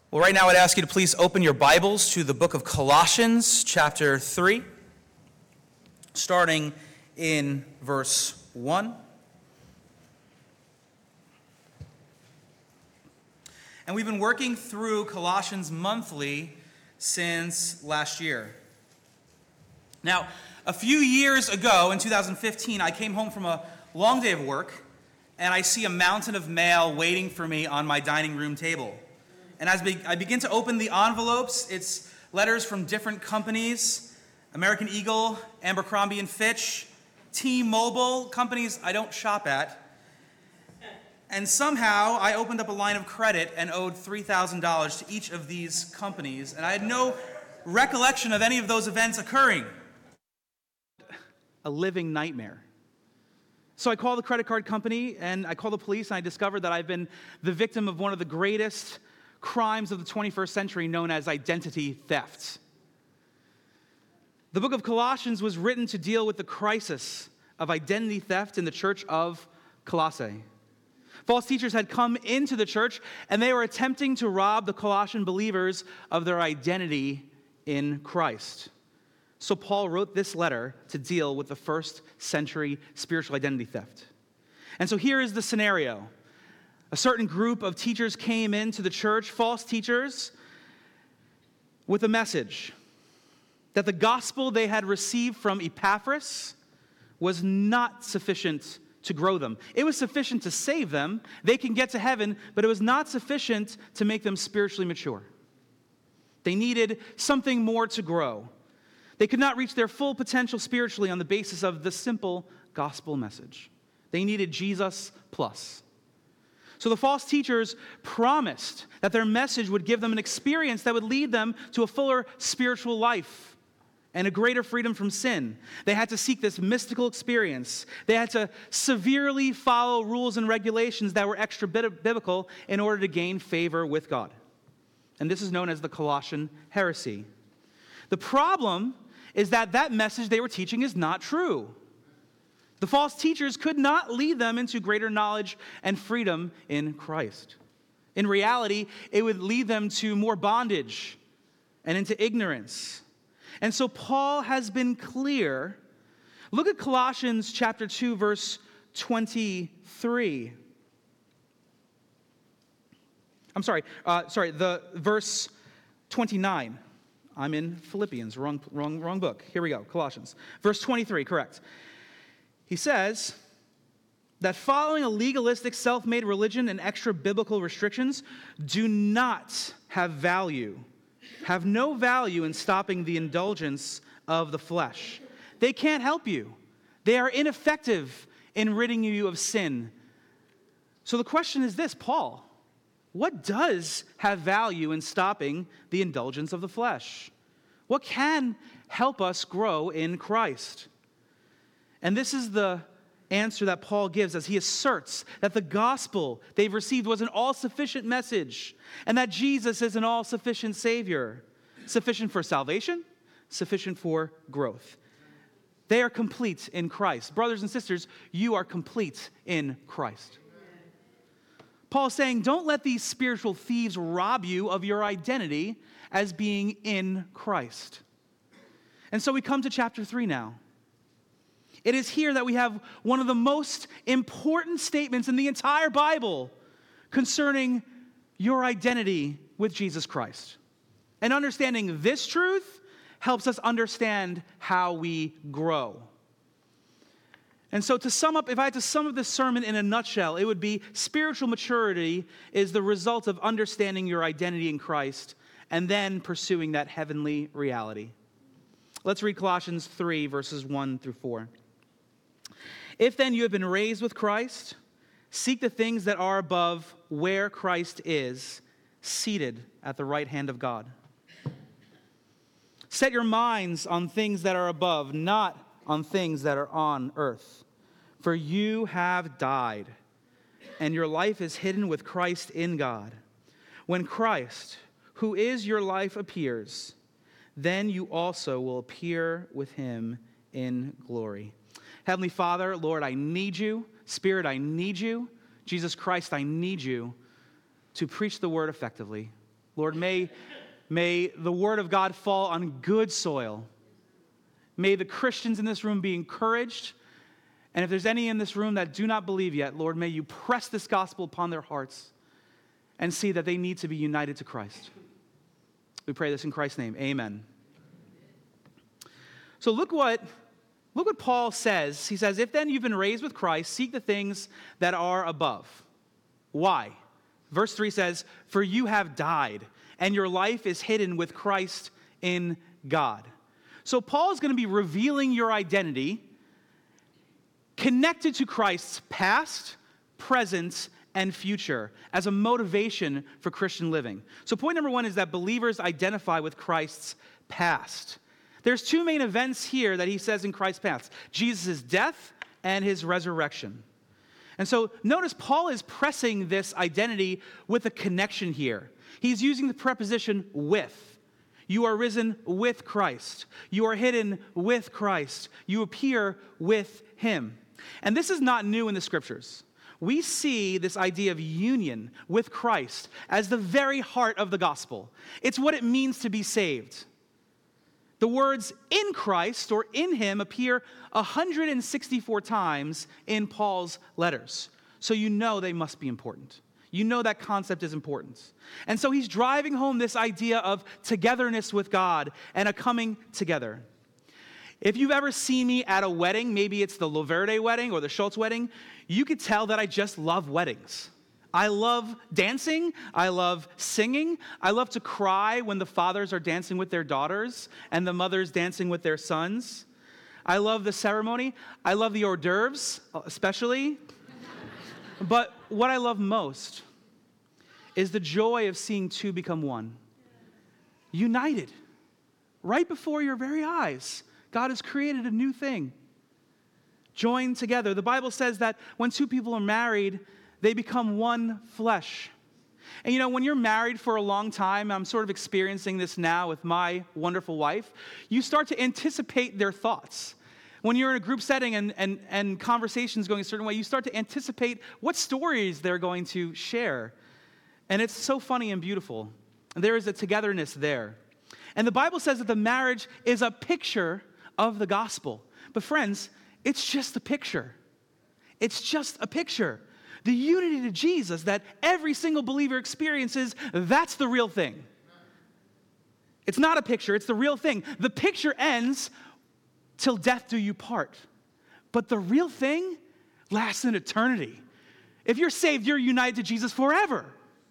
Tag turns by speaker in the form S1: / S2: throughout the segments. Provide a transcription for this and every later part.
S1: Well, right now I'd ask you to please open your Bibles to the book of Colossians, chapter 3, starting in verse 1. And we've been working through Colossians monthly since last year. Now, a few years ago, in 2015, I came home from a long day of work, and I see a mountain of mail waiting for me on my dining room table. And as I begin to open the envelopes, it's letters from different companies: American Eagle, Abercrombie & Fitch, T-Mobile, companies I don't shop at. And somehow I opened up a line of credit and owed $3,000 to each of these companies, and I had no recollection of any of those events occurring. A living nightmare. So I call the credit card company, and I call the police, and I discovered that I've been the victim of one of the greatest crimes of the 21st century, known as identity theft. The book of Colossians was written to deal with the crisis of identity theft in the church of Colossae. False teachers had come into the church, and they were attempting to rob the Colossian believers of their identity in Christ. So Paul wrote this letter to deal with the first century spiritual identity theft. And so here is the scenario. A certain group of teachers came into the church, false teachers, with a message that the gospel they had received from Epaphras was not sufficient to grow them. It was sufficient to save them. They can get to heaven, but it was not sufficient to make them spiritually mature. They needed something more to grow. They could not reach their full potential spiritually on the basis of the simple gospel message. They needed Jesus plus. So the false teachers promised that their message would give them an experience that would lead them to a fuller spiritual life and a greater freedom from sin. They had to seek this mystical experience. They had to severely follow rules and regulations that were extra biblical in order to gain favor with God. And this is known as the Colossian heresy. The problem is that that message they were teaching is not true. The false teachers could not lead them into greater knowledge and freedom in Christ. In reality, it would lead them to more bondage and into ignorance. And so Paul has been clear. Look at Colossians chapter 2, verse 23. The verse 29. I'm in Philippians, wrong book. Here we go, Colossians. Verse 23, correct. He says that following a legalistic, self-made religion and extra biblical restrictions do not have no value in stopping the indulgence of the flesh. They can't help you. They are ineffective in ridding you of sin. So the question is this, Paul, what does have value in stopping the indulgence of the flesh? What can help us grow in Christ? And this is the answer that Paul gives as he asserts that the gospel they've received was an all-sufficient message and that Jesus is an all-sufficient Savior, sufficient for salvation, sufficient for growth. They are complete in Christ. Brothers and sisters, you are complete in Christ. Paul is saying, don't let these spiritual thieves rob you of your identity as being in Christ. And so we come to chapter 3 now. It is here that we have one of the most important statements in the entire Bible concerning your identity with Jesus Christ. And understanding this truth helps us understand how we grow. And so to sum up, if I had to sum up this sermon in a nutshell, it would be spiritual maturity is the result of understanding your identity in Christ and then pursuing that heavenly reality. Let's read Colossians 3, verses 1 through 4. If then you have been raised with Christ, seek the things that are above where Christ is, seated at the right hand of God. Set your minds on things that are above, not on things that are on earth. For you have died, and your life is hidden with Christ in God. When Christ, who is your life, appears, then you also will appear with him in glory. Heavenly Father, Lord, I need you. Spirit, I need you. Jesus Christ, I need you to preach the word effectively. Lord, may the word of God fall on good soil. May the Christians in this room be encouraged. And if there's any in this room that do not believe yet, Lord, may you press this gospel upon their hearts and see that they need to be united to Christ. We pray this in Christ's name. Amen. So look what Paul says. He says, if then you've been raised with Christ, seek the things that are above. Why? Verse 3 says, for you have died, and your life is hidden with Christ in God. So Paul is going to be revealing your identity connected to Christ's past, present, and future as a motivation for Christian living. So point number 1 is that believers identify with Christ's past. There's 2 main events here that he says in Christ's past: Jesus' death and his resurrection. And so notice Paul is pressing this identity with a connection here. He's using the preposition with. You are risen with Christ. You are hidden with Christ. You appear with him. And this is not new in the scriptures. We see this idea of union with Christ as the very heart of the gospel. It's what it means to be saved. The words in Christ or in him appear 164 times in Paul's letters. So you know they must be important. You know that concept is important. And so he's driving home this idea of togetherness with God and a coming together. If you've ever seen me at a wedding, maybe it's the Loverde wedding or the Schultz wedding, you could tell that I just love weddings. I love dancing. I love singing. I love to cry when the fathers are dancing with their daughters and the mothers dancing with their sons. I love the ceremony. I love the hors d'oeuvres, especially. But what I love most is the joy of seeing 2 become 1. United. Right before your very eyes, God has created a new thing. Joined together. The Bible says that when 2 people are married, they become one flesh. And you know, when you're married for a long time, I'm sort of experiencing this now with my wonderful wife, you start to anticipate their thoughts. When you're in a group setting and conversations going a certain way, you start to anticipate what stories they're going to share. And it's so funny and beautiful. There is a togetherness there. And the Bible says that the marriage is a picture of the gospel. But friends, it's just a picture. It's just a picture. The unity to Jesus that every single believer experiences, that's the real thing. It's not a picture, it's the real thing. The picture ends till death do you part. But the real thing lasts in eternity. If you're saved, you're united to Jesus forever.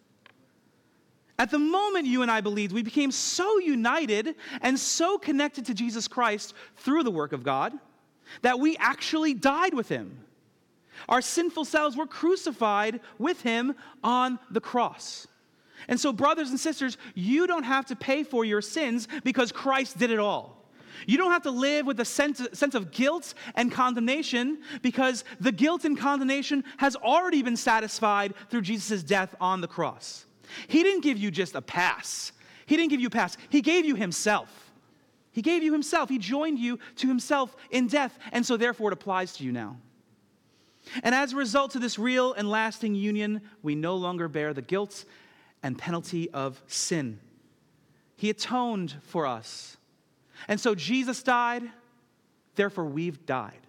S1: At the moment you and I believed, we became so united and so connected to Jesus Christ through the work of God that we actually died with him. Our sinful selves were crucified with him on the cross. And so, brothers and sisters, you don't have to pay for your sins because Christ did it all. You don't have to live with a sense of guilt and condemnation because the guilt and condemnation has already been satisfied through Jesus' death on the cross. He didn't give you just a pass. He didn't give you a pass. He gave you himself. He gave you himself. He joined you to himself in death, and so therefore it applies to you now. And as a result of this real and lasting union, we no longer bear the guilt and penalty of sin. He atoned for us. And so Jesus died, therefore we've died.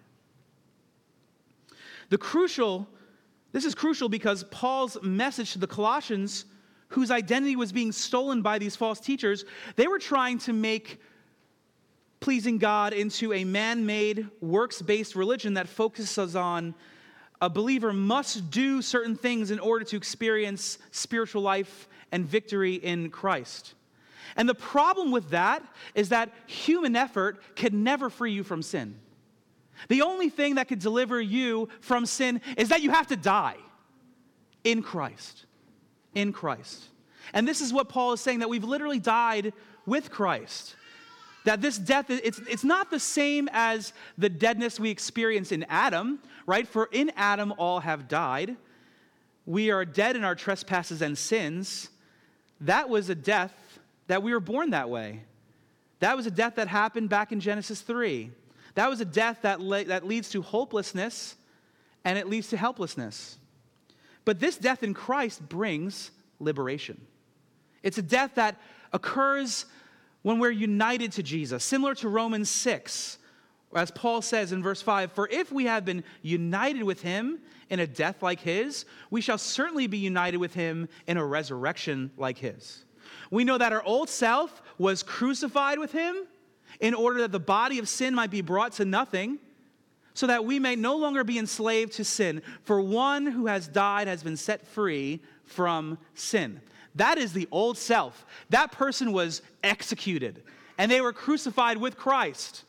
S1: This is crucial because Paul's message to the Colossians, whose identity was being stolen by these false teachers, they were trying to make pleasing God into a man-made, works-based religion that focuses on a believer must do certain things in order to experience spiritual life and victory in Christ. And the problem with that is that human effort can never free you from sin. The only thing that could deliver you from sin is that you have to die in Christ. In Christ. And this is what Paul is saying, that we've literally died with Christ. That this death, it's not the same as the deadness we experience in Adam, right? For in Adam all have died. We are dead in our trespasses and sins. That was a death that we were born that way. That was a death that happened back in Genesis 3. That was a death that leads to hopelessness and it leads to helplessness. But this death in Christ brings liberation. It's a death that occurs when we're united to Jesus, similar to Romans 6, as Paul says in verse 5, "For if we have been united with him in a death like his, we shall certainly be united with him in a resurrection like his." We know that our old self was crucified with him in order that the body of sin might be brought to nothing, so that we may no longer be enslaved to sin. For one who has died has been set free from sin. That is the old self. That person was executed, and they were crucified with Christ.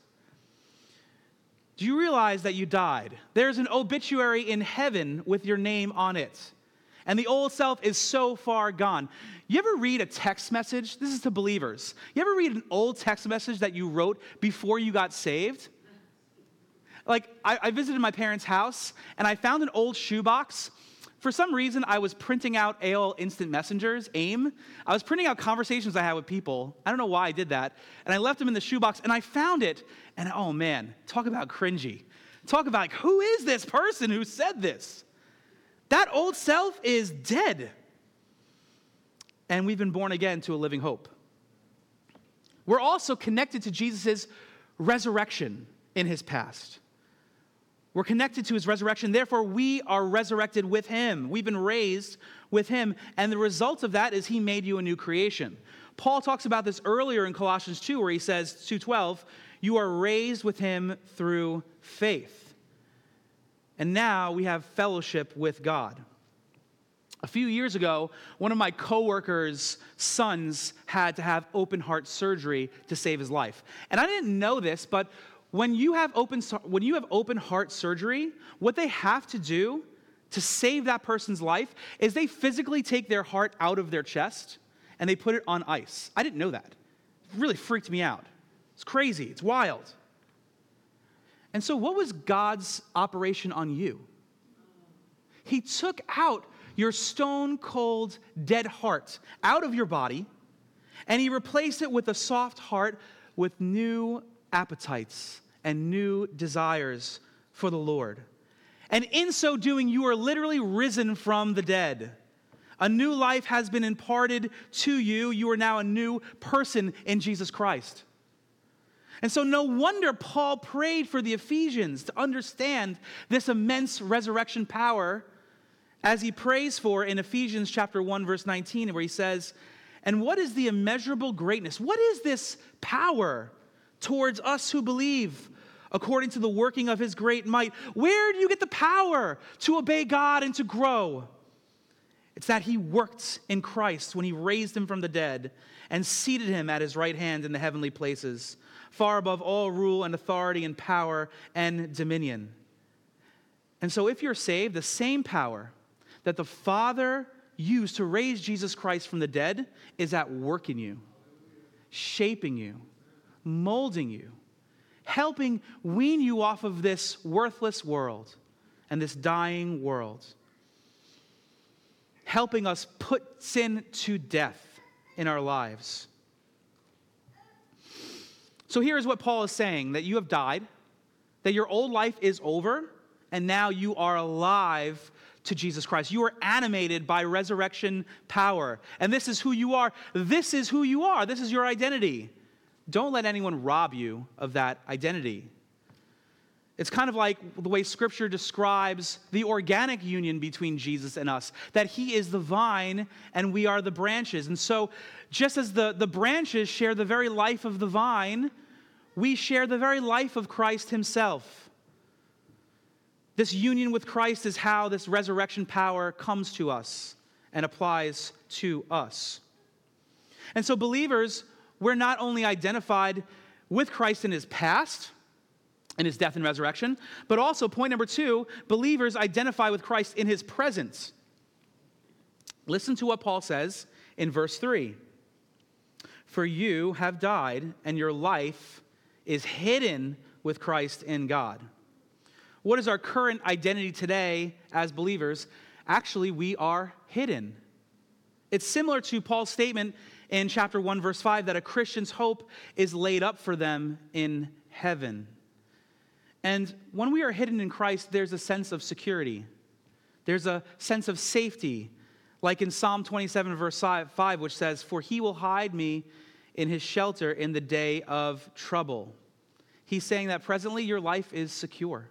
S1: Do you realize that you died? There's an obituary in heaven with your name on it, and the old self is so far gone. You ever read a text message? This is to believers. You ever read an old text message that you wrote before you got saved? Like, I visited my parents' house, and I found an old shoebox. For some reason, I was printing out AOL Instant Messengers, AIM. I was printing out conversations I had with people. I don't know why I did that. And I left them in the shoebox, and I found it. And oh man, talk about cringy. Talk about, like, who is this person who said this? That old self is dead. And we've been born again to a living hope. We're also connected to Jesus' resurrection in his past. We're connected to his resurrection. Therefore, we are resurrected with him. We've been raised with him. And the result of that is he made you a new creation. Paul talks about this earlier in Colossians 2, where he says, 2:12, "You are raised with him through faith." And now we have fellowship with God. A few years ago, one of my coworkers' sons had to have open heart surgery to save his life. And I didn't know this, but when you have open heart surgery, what they have to do to save that person's life is they physically take their heart out of their chest and they put it on ice. I didn't know that. It really freaked me out. It's crazy. It's wild. And so what was God's operation on you? He took out your stone-cold, dead heart out of your body, and he replaced it with a soft heart with new appetites and new desires for the Lord. And in so doing, you are literally risen from the dead. A new life has been imparted to you. You are now a new person in Jesus Christ. And so no wonder Paul prayed for the Ephesians to understand this immense resurrection power, as he prays for in Ephesians chapter 1, verse 19, where he says, "And what is the immeasurable greatness? What is this power towards us who believe, according to the working of his great might?" Where do you get the power to obey God and to grow? It's that he worked in Christ when he raised him from the dead and seated him at his right hand in the heavenly places, far above all rule and authority and power and dominion. And so if you're saved, the same power that the Father used to raise Jesus Christ from the dead is at work in you, shaping you, molding you, helping wean you off of this worthless world and this dying world, helping us put sin to death in our lives. So here's what Paul is saying, that you have died, that your old life is over, and now you are alive to Jesus Christ. You are animated by resurrection power. And this is who you are. This is who you are. This is your identity. Don't let anyone rob you of that identity. It's kind of like the way Scripture describes the organic union between Jesus and us, that he is the vine and we are the branches. And so just as the branches share the very life of the vine, we share the very life of Christ himself. This union with Christ is how this resurrection power comes to us and applies to us. And so believers, we're not only identified with Christ in his past, in his death and resurrection, but also, point number 2, believers identify with Christ in his presence. Listen to what Paul says in verse 3. "For you have died, and your life is hidden with Christ in God." What is our current identity today as believers? Actually, we are hidden. It's similar to Paul's statement in chapter 1, verse 5, that a Christian's hope is laid up for them in heaven. And when we are hidden in Christ, there's a sense of security. There's a sense of safety. Like in Psalm 27, verse 5, which says, "For he will hide me in his shelter in the day of trouble." He's saying that presently your life is secure.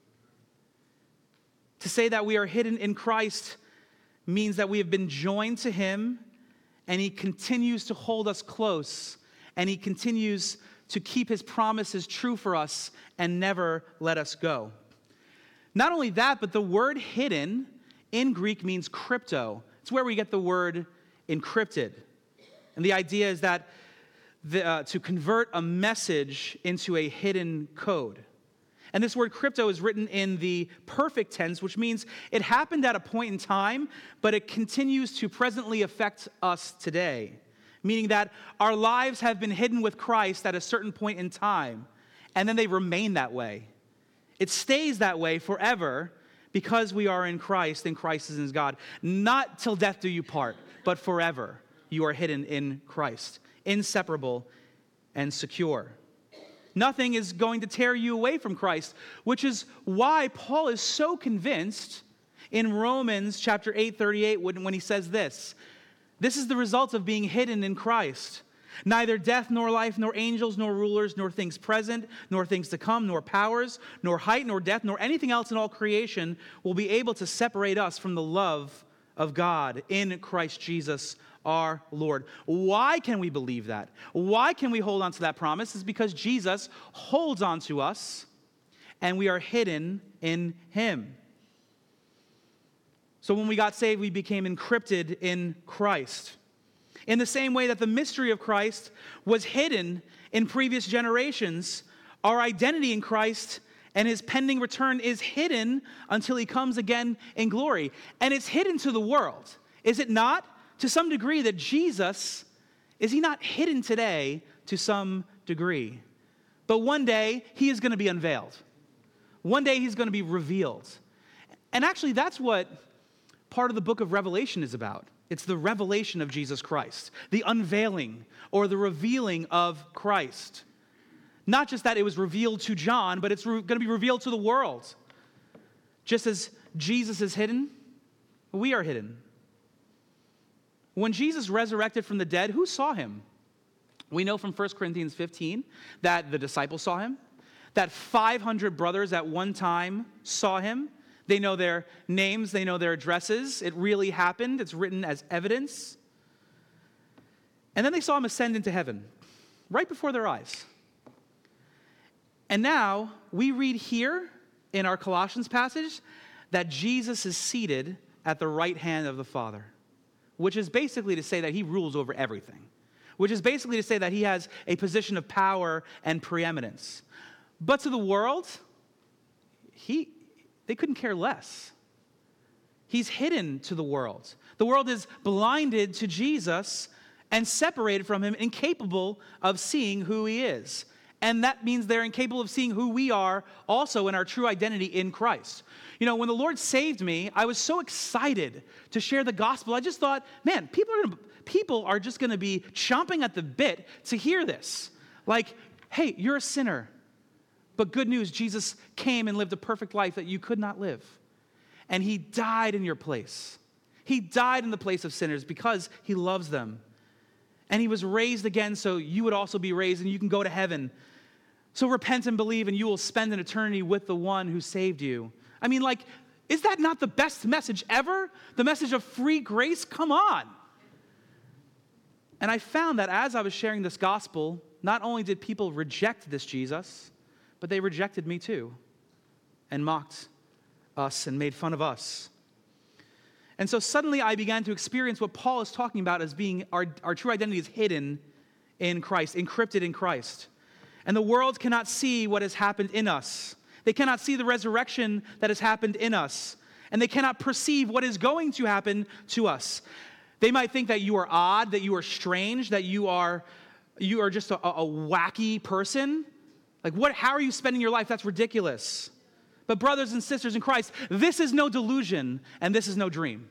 S1: To say that we are hidden in Christ means that we have been joined to him, and he continues to hold us close, and he continues to keep his promises true for us and never let us go. Not only that, but the word hidden in Greek means crypto. It's where we get the word encrypted. And the idea is that to convert a message into a hidden code. And this word crypto is written in the perfect tense, which means it happened at a point in time, but it continues to presently affect us today. Meaning that our lives have been hidden with Christ at a certain point in time, and then they remain that way. It stays that way forever because we are in Christ, and Christ is in God. Not till death do you part, but forever you are hidden in Christ, inseparable and secure. Nothing is going to tear you away from Christ, which is why Paul is so convinced in Romans chapter 8:38 when he says this. This is the result of being hidden in Christ. Neither death, nor life, nor angels, nor rulers, nor things present, nor things to come, nor powers, nor height, nor depth, nor anything else in all creation will be able to separate us from the love of God in Christ Jesus our Lord. Why can we believe that? Why can we hold on to that promise? It's because Jesus holds on to us, and we are hidden in him. So when we got saved, we became encrypted in Christ. In the same way that the mystery of Christ was hidden in previous generations, our identity in Christ and his pending return is hidden until he comes again in glory. And it's hidden to the world. Is it not? To some degree that Jesus, is he not hidden today to some degree? But one day he is going to be unveiled. One day he's going to be revealed. And actually that's what part of the book of Revelation is about. It's the revelation of Jesus Christ, the unveiling or the revealing of Christ. Not just that it was revealed to John, but it's going to be revealed to the world. Just as Jesus is hidden, we are hidden. When Jesus resurrected from the dead, who saw him? We know from 1 Corinthians 15 that the disciples saw him, that 500 brothers at one time saw him. They know their names, they know their addresses. It really happened. It's written as evidence. And then they saw him ascend into heaven, right before their eyes. And now we read here in our Colossians passage that Jesus is seated at the right hand of the Father, which is basically to say that he rules over everything, which is basically to say that he has a position of power and preeminence. But to the world, they couldn't care less. He's hidden to the world. The world is blinded to Jesus and separated from him, incapable of seeing who he is. And that means they're incapable of seeing who we are also in our true identity in Christ. You know, when the Lord saved me, I was so excited to share the gospel. I just thought, man, people are just going to be chomping at the bit to hear this. Like, hey, you're a sinner. But good news, Jesus came and lived a perfect life that you could not live. And he died in your place. He died in the place of sinners because he loves them. And he was raised again so you would also be raised and you can go to heaven. So repent and believe and you will spend an eternity with the one who saved you. I mean, like, is that not the best message ever? The message of free grace? Come on. And I found that as I was sharing this gospel, not only did people reject this Jesus, but they rejected me too and mocked us and made fun of us. And so suddenly I began to experience what Paul is talking about as being our true identity is hidden in Christ, encrypted in Christ. And the world cannot see what has happened in us. They cannot see the resurrection that has happened in us. And they cannot perceive what is going to happen to us. They might think that you are odd, that you are strange, that you are just a wacky person. Like, how are you spending your life? That's ridiculous. But brothers and sisters in Christ, this is no delusion and this is no dream.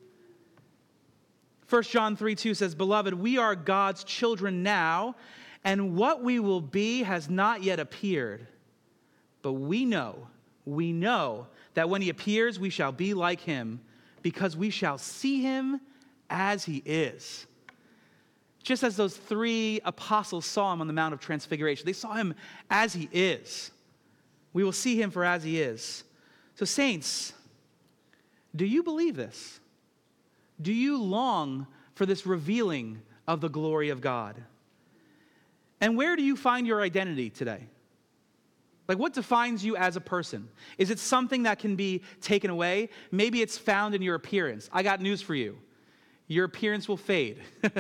S1: 1 John 3:2 says, "Beloved, we are God's children now, and what we will be has not yet appeared. But we know that when he appears, we shall be like him, because we shall see him as he is. Just as those three apostles saw him on the Mount of Transfiguration. They saw him as he is. We will see him for as he is. So saints, do you believe this? Do you long for this revealing of the glory of God? And where do you find your identity today? Like, what defines you as a person? Is it something that can be taken away? Maybe it's found in your appearance. I got news for you. Your appearance will fade.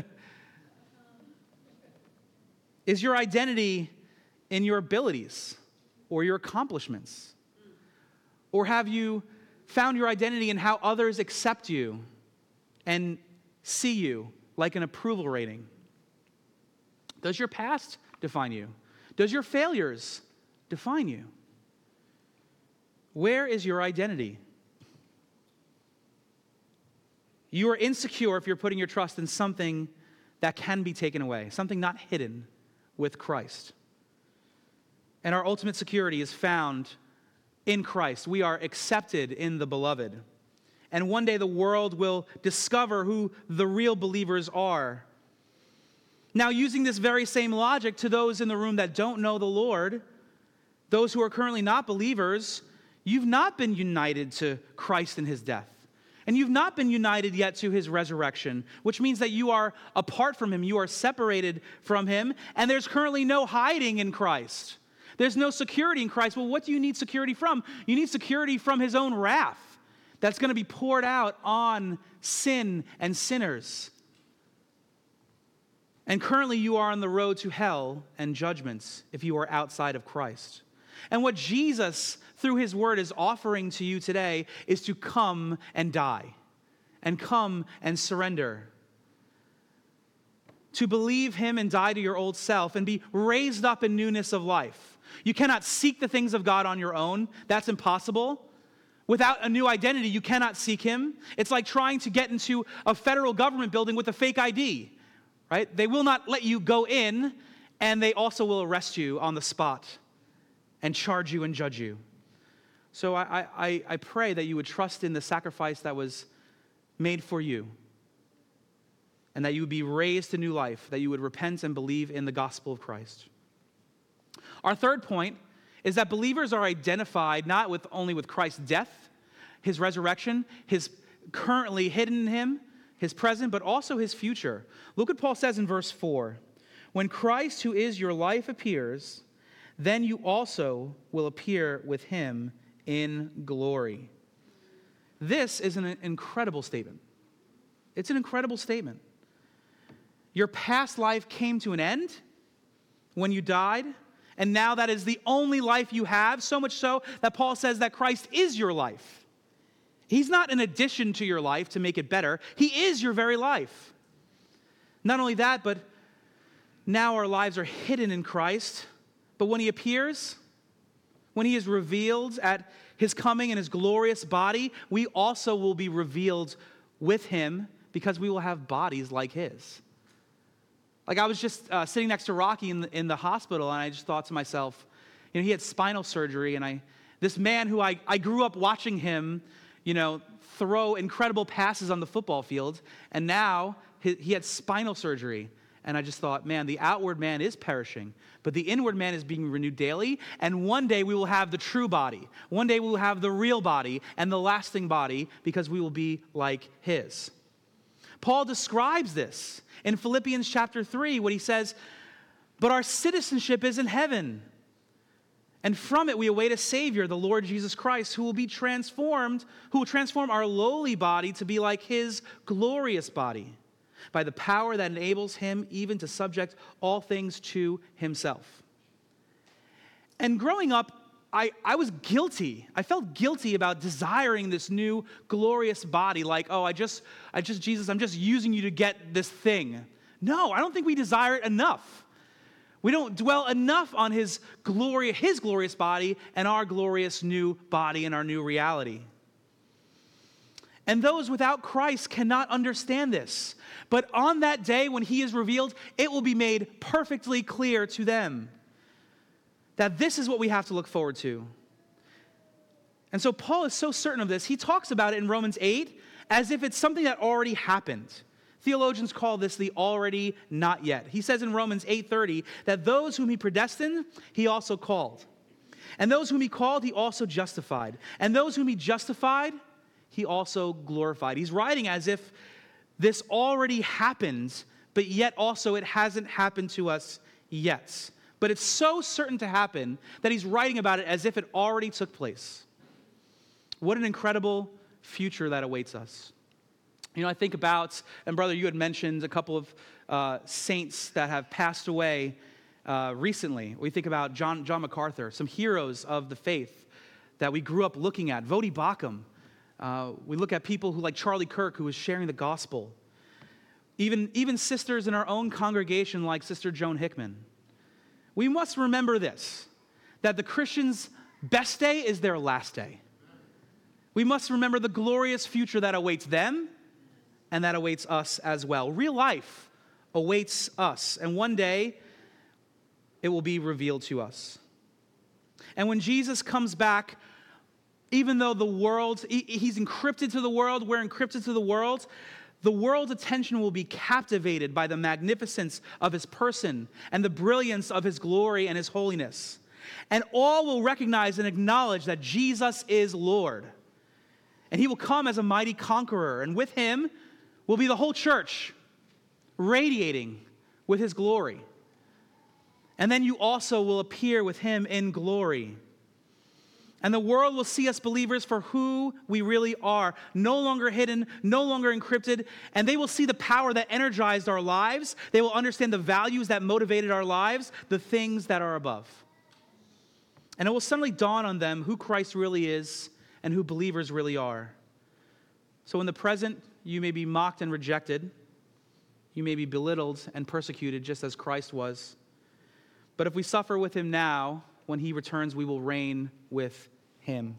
S1: Is your identity in your abilities or your accomplishments? Or have you found your identity in how others accept you and see you, like an approval rating? Does your past define you? Does your failures define you? Where is your identity? You are insecure if you're putting your trust in something that can be taken away, something not hidden with Christ. And our ultimate security is found in Christ. We are accepted in the beloved. And one day the world will discover who the real believers are. Now, using this very same logic to those in the room that don't know the Lord, those who are currently not believers, you've not been united to Christ in his death. And you've not been united yet to his resurrection, which means that you are apart from him. You are separated from him, and there's currently no hiding in Christ. There's no security in Christ. Well, what do you need security from? You need security from his own wrath that's going to be poured out on sin and sinners. And currently you are on the road to hell and judgments if you are outside of Christ. And what Jesus, through his word, is offering to you today is to come and die, and come and surrender. To believe him and die to your old self and be raised up in newness of life. You cannot seek the things of God on your own. That's impossible. Without a new identity, you cannot seek him. It's like trying to get into a federal government building with a fake ID, right? They will not let you go in, and they also will arrest you on the spot and charge you and judge you. So I pray that you would trust in the sacrifice that was made for you, and that you would be raised to new life, that you would repent and believe in the gospel of Christ. Our third point is that believers are identified not only with Christ's death, his resurrection, his currently hidden in him, his present, but also his future. Look what Paul says in verse 4. When Christ, who is your life, appears, then you also will appear with him in glory. This is an incredible statement. It's an incredible statement. Your past life came to an end when you died, and now that is the only life you have, so much so that Paul says that Christ is your life. He's not an addition to your life to make it better. He is your very life. Not only that, but now our lives are hidden in Christ, but when he appears, when he is revealed at his coming in his glorious body, we also will be revealed with him because we will have bodies like his. Like, I was just sitting next to Rocky in the hospital, and I just thought to myself, he had spinal surgery, and this man who I grew up watching him, throw incredible passes on the football field, and now he had spinal surgery. And I just thought, man, the outward man is perishing, but the inward man is being renewed daily, and one day we will have the true body. One day we will have the real body and the lasting body because we will be like his. Paul describes this in Philippians chapter 3 when he says, but our citizenship is in heaven, and from it we await a Savior, the Lord Jesus Christ, who will transform our lowly body to be like his glorious body, by the power that enables him even to subject all things to himself. And growing up, I was guilty. I felt guilty about desiring this new glorious body, like, Jesus, I'm just using you to get this thing. No, I don't think we desire it enough. We don't dwell enough on his glorious body and our glorious new body and our new reality. And those without Christ cannot understand this. But on that day when he is revealed, it will be made perfectly clear to them that this is what we have to look forward to. And so Paul is so certain of this, he talks about it in Romans 8 as if it's something that already happened. Theologians call this the already not yet. He says in Romans 8:30 that those whom he predestined, he also called. And those whom he called, he also justified. And those whom he justified, he also glorified. He's writing as if this already happened, but yet also it hasn't happened to us yet. But it's so certain to happen that he's writing about it as if it already took place. What an incredible future that awaits us. You know, I think about, and brother, you had mentioned a couple of saints that have passed away recently. We think about John MacArthur, some heroes of the faith that we grew up looking at. Voddie Baucham. We look at people who like Charlie Kirk, who was sharing the gospel. Even sisters in our own congregation like Sister Joan Hickman. We must remember this, that the Christian's best day is their last day. We must remember the glorious future that awaits them and that awaits us as well. Real life awaits us, and one day it will be revealed to us. And when Jesus comes back, even though the world, he's encrypted to the world, we're encrypted to the world's attention will be captivated by the magnificence of his person and the brilliance of his glory and his holiness. And all will recognize and acknowledge that Jesus is Lord. And he will come as a mighty conqueror, and with him will be the whole church, radiating with his glory. And then you also will appear with him in glory. And the world will see us believers for who we really are, no longer hidden, no longer encrypted, and they will see the power that energized our lives. They will understand the values that motivated our lives, the things that are above. And it will suddenly dawn on them who Christ really is and who believers really are. So in the present, you may be mocked and rejected. You may be belittled and persecuted just as Christ was. But if we suffer with him now, when he returns, we will reign with him.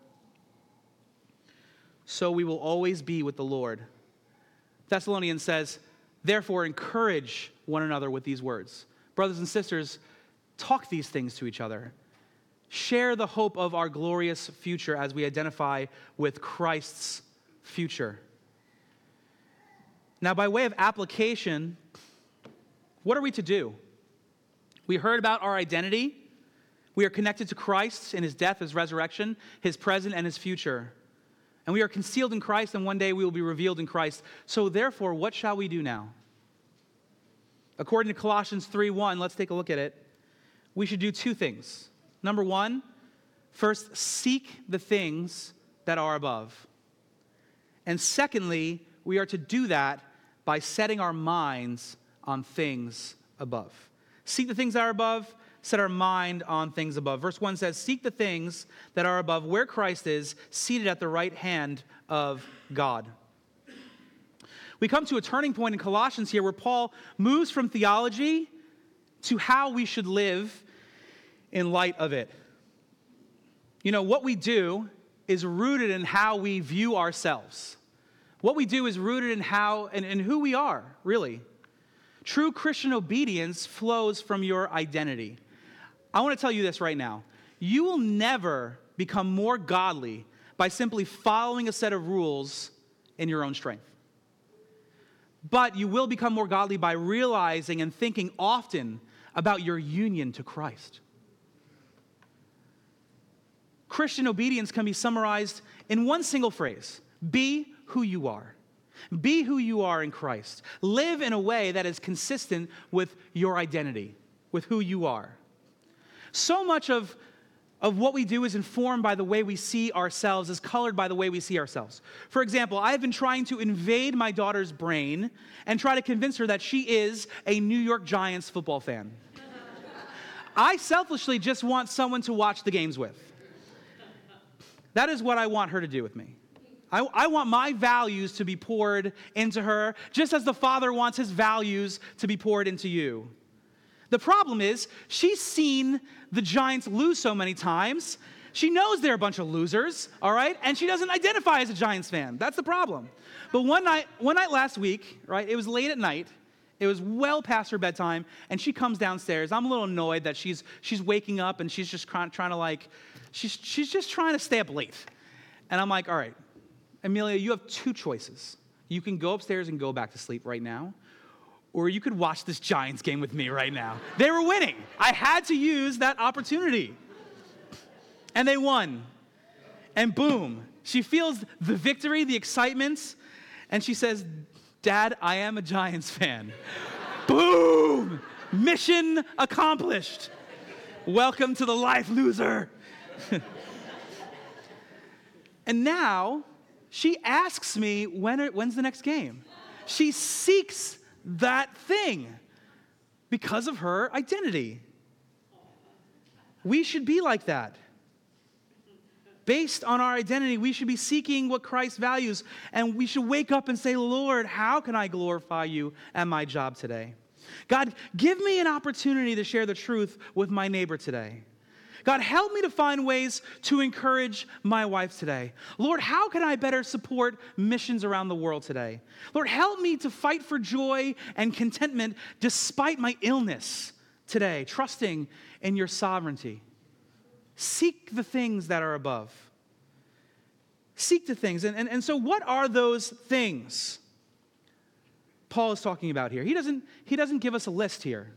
S1: So we will always be with the Lord. Thessalonians says, therefore encourage one another with these words. Brothers and sisters, talk these things to each other. Share the hope of our glorious future as we identify with Christ's future. Now, by way of application, what are we to do? We heard about our identity. We are connected to Christ in his death, his resurrection, his present, and his future. And we are concealed in Christ, and one day we will be revealed in Christ. So therefore, what shall we do now? According to Colossians 3:1, let's take a look at it. We should do two things. Number one, first, seek the things that are above. And secondly, we are to do that by setting our minds on things above. Seek the things that are above, set our mind on things above. Verse 1 says, seek the things that are above, where Christ is, seated at the right hand of God. We come to a turning point in Colossians here where Paul moves from theology to how we should live in light of it. You know, what we do is rooted in how we view ourselves. What we do is rooted in how and who we are, really. True Christian obedience flows from your identity. I want to tell you this right now. You will never become more godly by simply following a set of rules in your own strength. But you will become more godly by realizing and thinking often about your union to Christ. Christian obedience can be summarized in one single phrase: be who you are. Be who you are in Christ. Live in a way that is consistent with your identity, with who you are. So much of what we do is informed by the way we see ourselves, is colored by the way we see ourselves. For example, I've been trying to invade my daughter's brain and try to convince her that she is a New York Giants football fan. I selfishly just want someone to watch the games with. That is what I want her to do with me. I want my values to be poured into her, just as the Father wants his values to be poured into you. The problem is, she's seen the Giants lose so many times, she knows they're a bunch of losers, all right? And she doesn't identify as a Giants fan. That's the problem. But one night last week, right, it was late at night, it was well past her bedtime, and she comes downstairs. I'm a little annoyed that she's waking up and she's just trying to she's just trying to stay up late. And I'm like, all right, Amelia, you have two choices. You can go upstairs and go back to sleep right now, or you could watch this Giants game with me right now. They were winning. I had to use that opportunity. And they won. And boom, she feels the victory, the excitement, and she says, Dad, I am a Giants fan. Boom! Mission accomplished. Welcome to the life, loser. And now, she asks me, when's the next game? She seeks that thing because of her identity. We should be like that. Based on our identity, we should be seeking what Christ values, and we should wake up and say, Lord, how can I glorify you at my job today? God, give me an opportunity to share the truth with my neighbor today. God, help me to find ways to encourage my wife today. Lord, how can I better support missions around the world today? Lord, help me to fight for joy and contentment despite my illness today, trusting in your sovereignty. Seek the things that are above. Seek the things. And so what are those things Paul is talking about here? He doesn't give us a list here.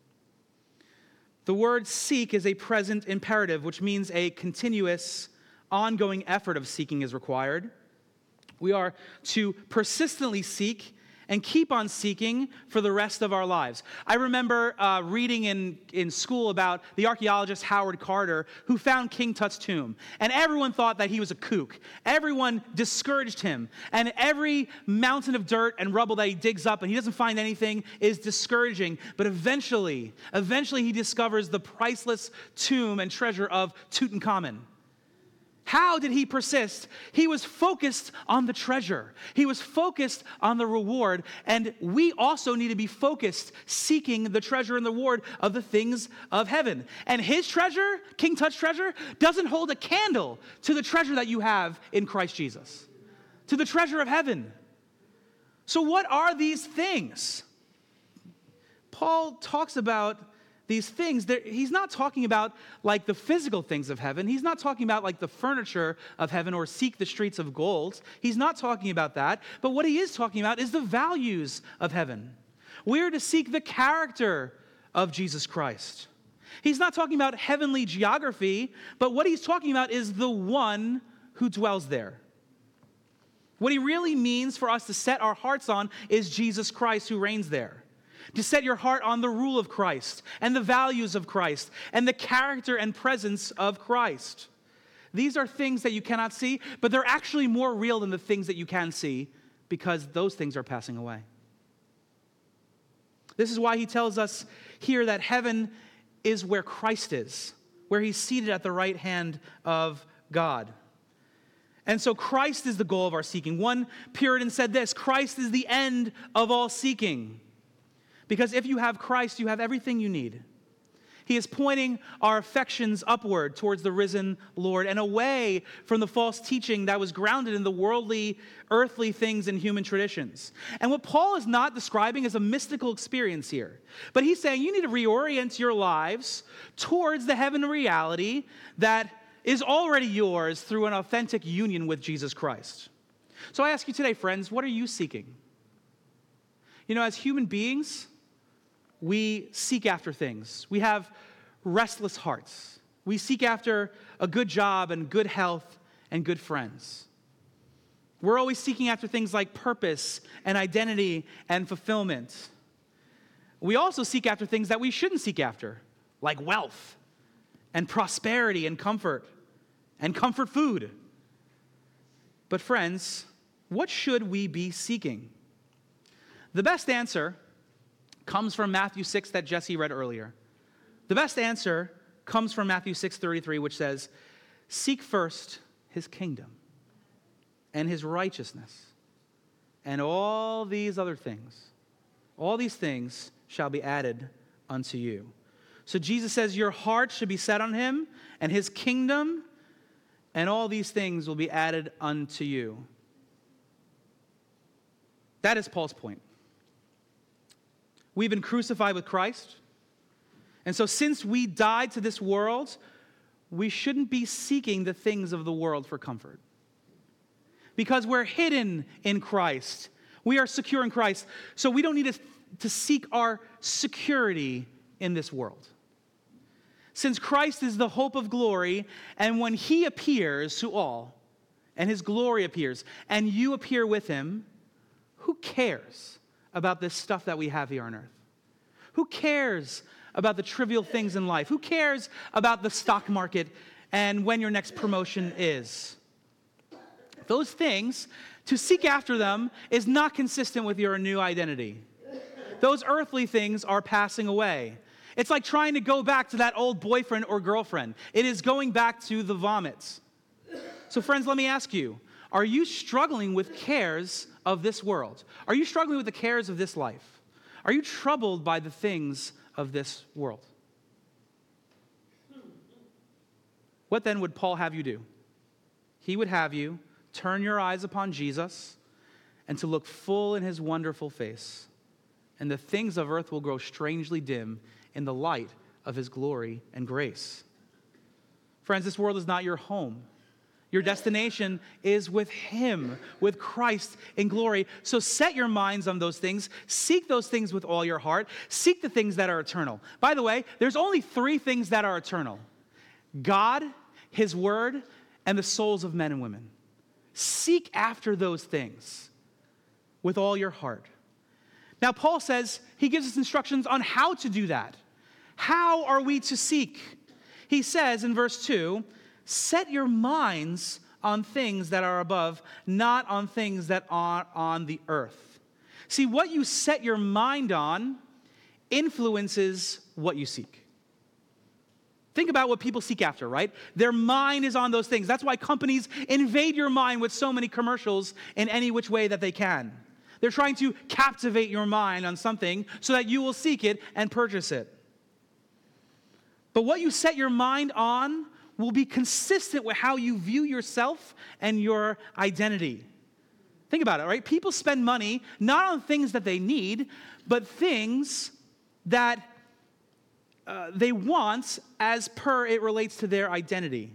S1: The word seek is a present imperative, which means a continuous, ongoing effort of seeking is required. We are to persistently seek and keep on seeking for the rest of our lives. I remember reading in school about the archaeologist Howard Carter, who found King Tut's tomb. And everyone thought that he was a kook. Everyone discouraged him. And every mountain of dirt and rubble that he digs up and he doesn't find anything is discouraging. But eventually he discovers the priceless tomb and treasure of Tutankhamun. How did he persist? He was focused on the treasure. He was focused on the reward. And we also need to be focused, seeking the treasure and the reward of the things of heaven. And his treasure, King Tut's treasure, doesn't hold a candle to the treasure that you have in Christ Jesus, to the treasure of heaven. So what are these things? Paul talks about these things. He's not talking about like the physical things of heaven. He's not talking about like the furniture of heaven or seek the streets of gold. He's not talking about that. But what he is talking about is the values of heaven. We are to seek the character of Jesus Christ. He's not talking about heavenly geography, but what he's talking about is the one who dwells there. What he really means for us to set our hearts on is Jesus Christ who reigns there. To set your heart on the rule of Christ and the values of Christ and the character and presence of Christ. These are things that you cannot see, but they're actually more real than the things that you can see because those things are passing away. This is why he tells us here that heaven is where Christ is, where he's seated at the right hand of God. And so Christ is the goal of our seeking. One Puritan said this, Christ is the end of all seeking. Because if you have Christ, you have everything you need. He is pointing our affections upward towards the risen Lord and away from the false teaching that was grounded in the worldly, earthly things and human traditions. And what Paul is not describing is a mystical experience here. But he's saying you need to reorient your lives towards the heavenly reality that is already yours through an authentic union with Jesus Christ. So I ask you today, friends, what are you seeking? You know, as human beings, we seek after things. We have restless hearts. We seek after a good job and good health and good friends. We're always seeking after things like purpose and identity and fulfillment. We also seek after things that we shouldn't seek after, like wealth and prosperity and comfort food. But friends, what should we be seeking? The best answer comes from Matthew 6 that Jesse read earlier. The best answer comes from Matthew 6:33, which says, seek first his kingdom and his righteousness, and all these things shall be added unto you. So Jesus says your heart should be set on him and his kingdom, and all these things will be added unto you. That is Paul's point. We've been crucified with Christ. And so since we died to this world, we shouldn't be seeking the things of the world for comfort. Because we're hidden in Christ. We are secure in Christ, so we don't need to seek our security in this world. Since Christ is the hope of glory, and when he appears to all, and his glory appears, and you appear with him, who cares about this stuff that we have here on earth? Who cares about the trivial things in life? Who cares about the stock market and when your next promotion is? Those things, to seek after them is not consistent with your new identity. Those earthly things are passing away. It's like trying to go back to that old boyfriend or girlfriend. It is going back to the vomit. So friends, let me ask you, are you struggling with cares of this world? Are you struggling with the cares of this life? Are you troubled by the things of this world? What then would Paul have you do? He would have you turn your eyes upon Jesus and to look full in his wonderful face, and the things of earth will grow strangely dim in the light of his glory and grace. Friends, this world is not your home. Your destination is with him, with Christ in glory. So set your minds on those things. Seek those things with all your heart. Seek the things that are eternal. By the way, there's only 3 things that are eternal: God, his word, and the souls of men and women. Seek after those things with all your heart. Now, Paul says, he gives us instructions on how to do that. How are we to seek? He says in verse 2, set your minds on things that are above, not on things that are on the earth. See, what you set your mind on influences what you seek. Think about what people seek after, right? Their mind is on those things. That's why companies invade your mind with so many commercials in any which way that they can. They're trying to captivate your mind on something so that you will seek it and purchase it. But what you set your mind on will be consistent with how you view yourself and your identity. Think about it, right? People spend money not on things that they need, but things that they want as per it relates to their identity.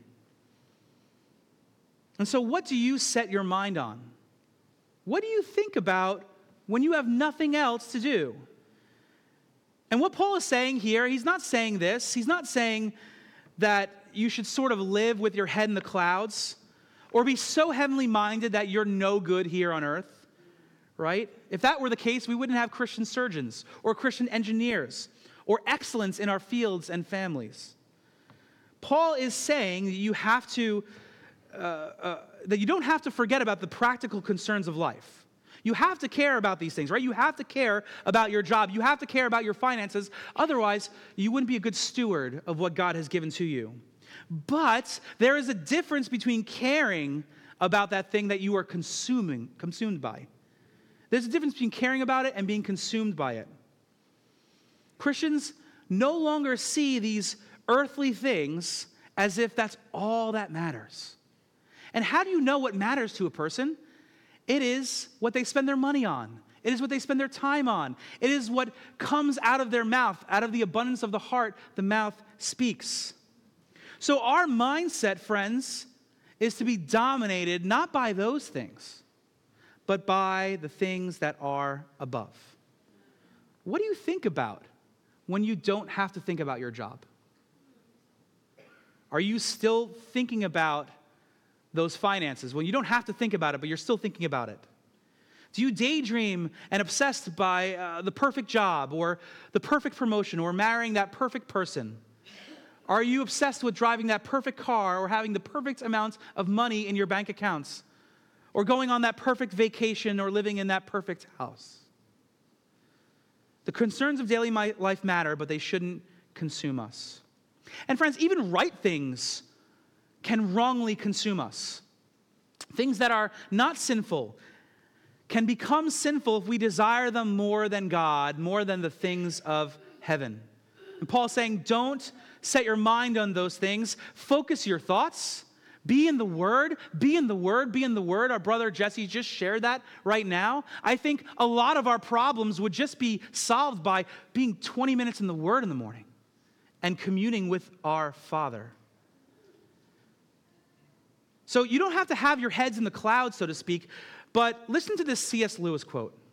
S1: And so what do you set your mind on? What do you think about when you have nothing else to do? And what Paul is saying here, he's not saying this. He's not saying that you should sort of live with your head in the clouds or be so heavenly minded that you're no good here on earth, right? If that were the case, we wouldn't have Christian surgeons or Christian engineers or excellence in our fields and families. Paul is saying that you have to, that you don't have to forget about the practical concerns of life. You have to care about these things, right? You have to care about your job. You have to care about your finances. Otherwise, you wouldn't be a good steward of what God has given to you. But there is a difference between caring about that thing that you are consumed by. There's a difference between caring about it and being consumed by it. Christians no longer see these earthly things as if that's all that matters. And how do you know what matters to a person? It is what they spend their money on. It is what they spend their time on. It is what comes out of their mouth. Out of the abundance of the heart, the mouth speaks. So our mindset, friends, is to be dominated not by those things, but by the things that are above. What do you think about when you don't have to think about your job? Are you still thinking about those finances when you don't have to think about it, but you're still thinking about it? Do you daydream and obsessed by the perfect job or the perfect promotion or marrying that perfect person? Are you obsessed with driving that perfect car or having the perfect amount of money in your bank accounts or going on that perfect vacation or living in that perfect house? The concerns of daily life matter, but they shouldn't consume us. And friends, even right things can wrongly consume us. Things that are not sinful can become sinful if we desire them more than God, more than the things of heaven. And Paul's saying, don't set your mind on those things. Focus your thoughts. Be in the Word. Be in the Word. Be in the Word. Our brother Jesse just shared that right now. I think a lot of our problems would just be solved by being 20 minutes in the Word in the morning and communing with our Father. So you don't have to have your heads in the clouds, so to speak, but listen to this C.S. Lewis quote.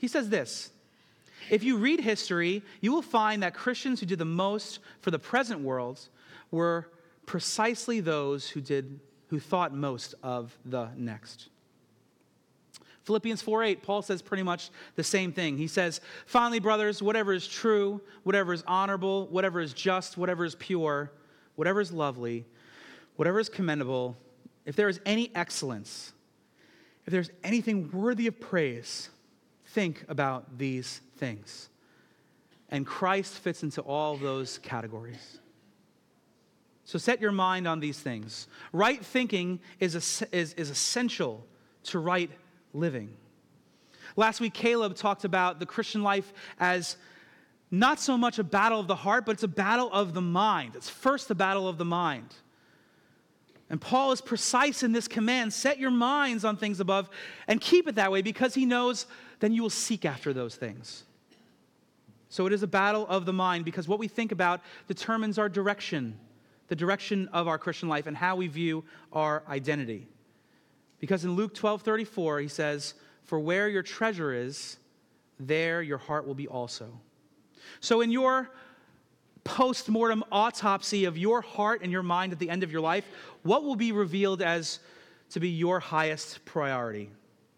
S1: He says this: if you read history, you will find that Christians who did the most for the present world were precisely those who thought most of the next. Philippians 4:8, Paul says pretty much the same thing. He says, finally, brothers, whatever is true, whatever is honorable, whatever is just, whatever is pure, whatever is lovely, whatever is commendable, if there is any excellence, if there's anything worthy of praise, think about these things. And Christ fits into all those categories. So set your mind on these things. Right thinking is essential to right living. Last week, Caleb talked about the Christian life as not so much a battle of the heart, but it's a battle of the mind. It's first the battle of the mind. And Paul is precise in this command: set your minds on things above and keep it that way, because he knows then you will seek after those things. So it is a battle of the mind, because what we think about determines our direction, the direction of our Christian life, and how we view our identity. Because in Luke 12:34, he says, for where your treasure is, there your heart will be also. So in your post-mortem autopsy of your heart and your mind at the end of your life, what will be revealed as to be your highest priority?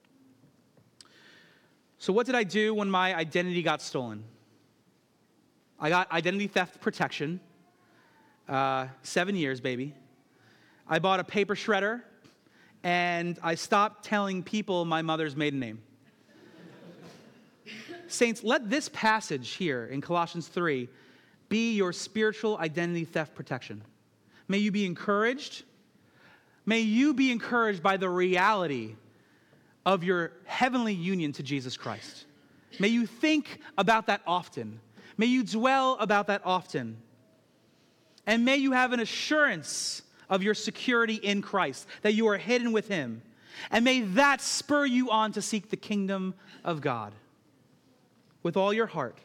S1: So what did I do when my identity got stolen? I got identity theft protection. 7 years, baby. I bought a paper shredder, and I stopped telling people my mother's maiden name. Saints, let this passage here in Colossians 3 be your spiritual identity theft protection. May you be encouraged. May you be encouraged by the reality of your heavenly union to Jesus Christ. May you think about that often. May you dwell about that often. And may you have an assurance of your security in Christ, that you are hidden with him. And may that spur you on to seek the kingdom of God with all your heart,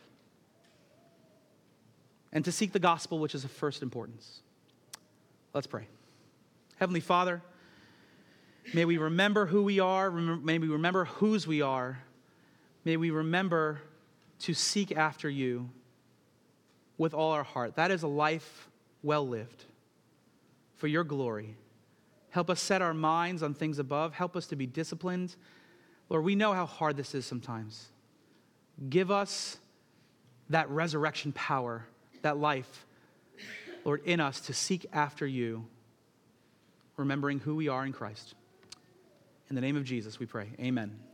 S1: and to seek the gospel, which is of first importance. Let's pray. Heavenly Father, may we remember who we are. May we remember whose we are. May we remember to seek after you with all our heart. That is a life well lived for your glory. Help us set our minds on things above. Help us to be disciplined. Lord, we know how hard this is sometimes. Give us that resurrection power, that life, Lord, in us to seek after you, remembering who we are in Christ. In the name of Jesus, we pray. Amen.